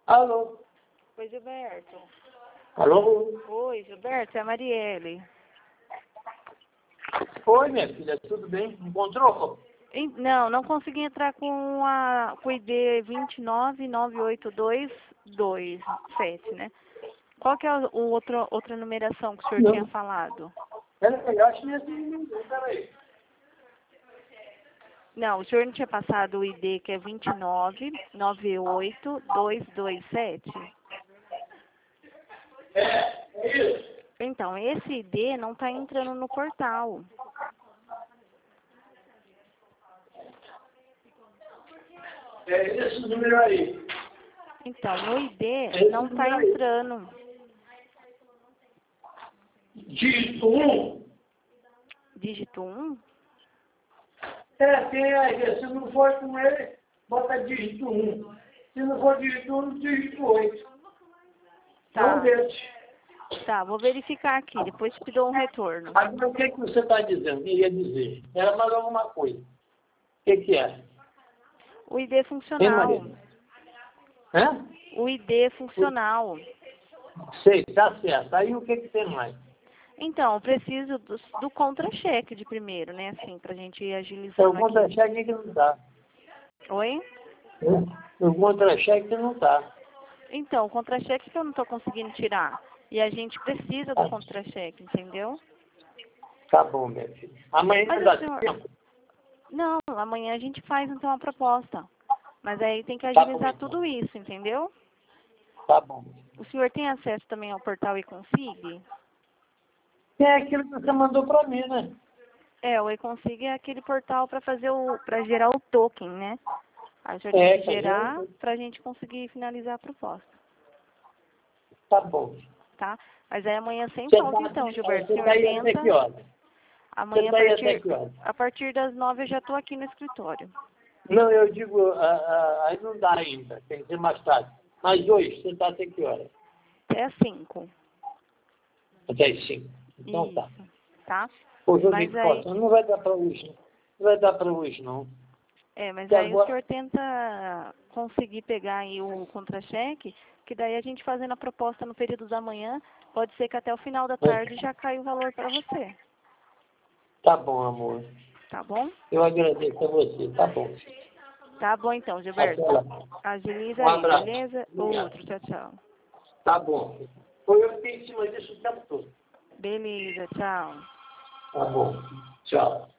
Alô? Oi, Gilberto. Alô? Oi, Gilberto, é a Marielle. Oi, minha filha, tudo bem? Encontrou? Não consegui entrar com o ID 2998227, né? Qual que é outra numeração que o senhor tinha falado? Eu acho que não é assim, peraí. Não, o senhor não tinha passado o ID que é 2998227? É isso. Então, esse ID não está entrando no portal. É esse número aí. Então, no ID não está número aí. entrando. Dígito 1? Dígito 1? Tem aí. Se não for com ele, bota dígito 1. Se não for dígito 1, dígito 8. Tá. Não deixe. Tá, vou verificar aqui, depois te dou um retorno. Agora, o que você está dizendo? Eu ia dizer. Era mais alguma coisa. O que é? O ID funcional. Maria? Hã? O ID funcional. Sei, tá certo. Aí o que tem mais? Então, eu preciso do contra-cheque de primeiro, né? Assim, pra gente ir agilizando O aqui. contra-cheque que não tá. Oi? O contra-cheque que não tá. Então, o contra-cheque que eu não tô conseguindo tirar. E a gente precisa do contra-cheque, entendeu? Tá bom, minha filha. Amanhã Mas não dá senhor... tempo? Não, amanhã a gente faz então a proposta. Mas aí tem que Tá bom, agilizar então. tudo isso, entendeu? Tá bom. O senhor tem acesso também ao portal eConsig? É aquilo que você mandou pra mim, né? É, o eConsig é aquele portal para gerar o token, né? Aí o senhor tem que gerar para a gente conseguir finalizar a proposta, Tá bom. tá? Mas aí amanhã sem Você falta tá, então, Gilberto. O você senhor tá aí até que tenta. horas? Amanhã Você tá aí até que horas? a partir das 9 eu já estou aqui no escritório. Não, eu digo, aí não dá ainda. Tem que ser mais tarde. Mas hoje, você tá até que horas? Até às 5. Até as 5. Então tá. Isso, tá? Hoje eu Mas vi aí, que não vai dar para hoje, não. Não vai dar para hoje, não. mas E aí o agora... senhor tenta conseguir pegar aí o contra-cheque, que daí a gente fazendo a proposta no período da manhã, pode ser que até o final da tarde já caia o valor para você, Tá bom, amor. tá bom? Eu agradeço a você. Tá bom. Tá bom então, Gilberto. Até lá. Agiliza Um aí, abraço. beleza? Obrigado. Outro, tchau, tchau. Tá bom. Foi eu que fiquei em cima disso o tempo todo. Beleza, tchau. Tá bom. Tchau.